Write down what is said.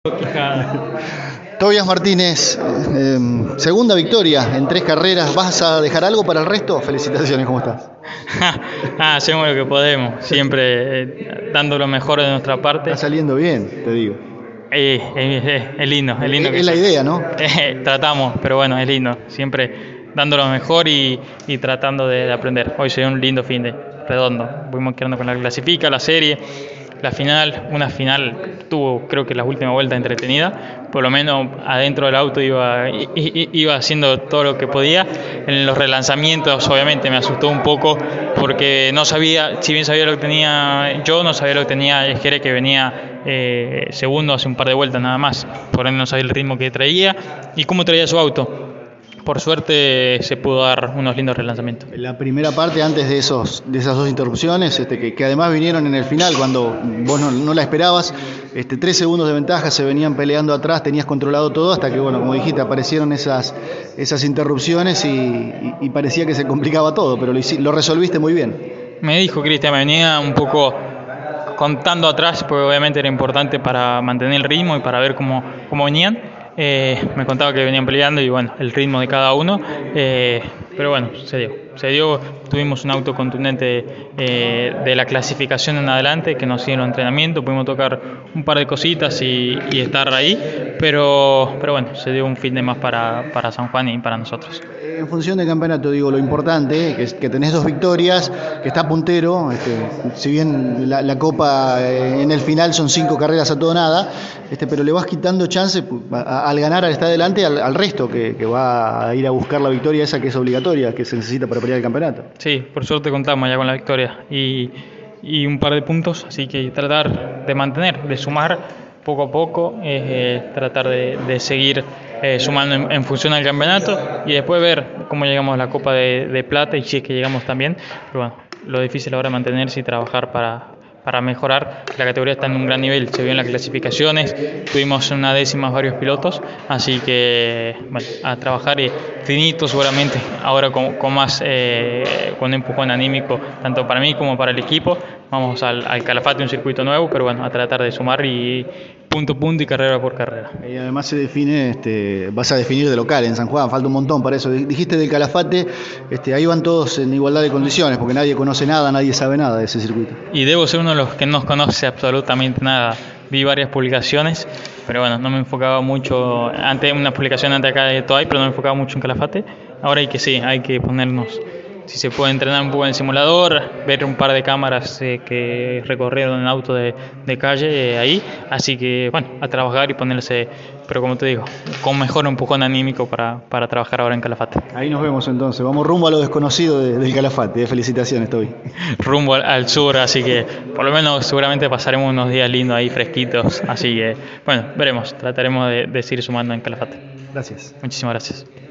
Tobias Martínez, segunda victoria en 3 carreras. ¿Vas a dejar algo para el resto? Felicitaciones, ¿cómo estás? Hacemos lo que podemos, siempre dando lo mejor de nuestra parte. Está saliendo bien, te digo. Es lindo. Es la idea, ¿no? Tratamos, pero bueno, es lindo. Siempre dando lo mejor y tratando de aprender. Hoy se dio un lindo fin de redondo. Fuimos quedando con la clasifica, la serie. La final, una final tuvo, creo que la última vuelta entretenida, por lo menos adentro del auto iba haciendo todo lo que podía. En los relanzamientos obviamente me asustó un poco porque no sabía, si bien sabía lo que tenía yo, no sabía lo que tenía Jerez, que venía segundo hace un par de vueltas nada más, por ende no sabía el ritmo que traía y cómo traía su auto. Por suerte se pudo dar unos lindos relanzamientos. La primera parte, antes de esas 2 interrupciones, que además vinieron en el final, cuando vos no la esperabas, 3 segundos de ventaja, se venían peleando atrás, tenías controlado todo, hasta que, bueno, como dijiste, aparecieron esas interrupciones y parecía que se complicaba todo, pero lo resolviste muy bien. Me dijo Cristian, me venía un poco contando atrás, porque obviamente era importante para mantener el ritmo y para ver cómo venían. Me contaba que venían peleando y bueno, el ritmo de cada uno, pero bueno, se dio, tuvimos un auto contundente de la clasificación en adelante que nos siguió el entrenamiento, pudimos tocar un par de cositas y estar ahí, pero bueno, se dio un fin de más para San Juan y para nosotros. En función del campeonato, digo, lo importante es que tenés 2 victorias, que está puntero, si bien la Copa en el final son 5 carreras a todo nada, pero le vas quitando chance al ganar, al estar adelante, al resto que va a ir a buscar la victoria esa que es obligatoria, que se necesita para pelear el campeonato. Sí, por suerte contamos ya con la victoria y un par de puntos, así que tratar de mantener, de sumar poco a poco, tratar de seguir sumando en función al campeonato y después ver cómo llegamos a la Copa de Plata y si es que llegamos también. Pero bueno, lo difícil ahora es mantenerse y trabajar para mejorar. La categoría está en un gran nivel, se vio en las clasificaciones, tuvimos una décima varios pilotos, así que bueno, a trabajar y finito seguramente, ahora con más con un empujón anímico, tanto para mí como para el equipo. Vamos al Calafate, un circuito nuevo, pero bueno, a tratar de sumar y punto a punto y carrera por carrera. Y además se define, vas a definir de local en San Juan, falta un montón para eso. Dijiste del Calafate, ahí van todos en igualdad de condiciones, porque nadie conoce nada, nadie sabe nada de ese circuito. Y debo ser uno de los que no conoce absolutamente nada. Vi varias publicaciones, pero bueno, no me enfocaba mucho, una publicación antes acá de Toay, pero no me enfocaba mucho en Calafate. Ahora hay que ponernos, si se puede entrenar un poco en el simulador, ver un par de cámaras que recorrieron en auto de calle ahí, así que bueno, a trabajar y ponerse, pero como te digo, con mejor empujón anímico para trabajar ahora en Calafate. Ahí nos vemos entonces, vamos rumbo a lo desconocido del Calafate, felicitaciones, Toby. Rumbo al sur, así que por lo menos seguramente pasaremos unos días lindos ahí, fresquitos, así que bueno, veremos, trataremos de seguir sumando en Calafate. Gracias. Muchísimas gracias.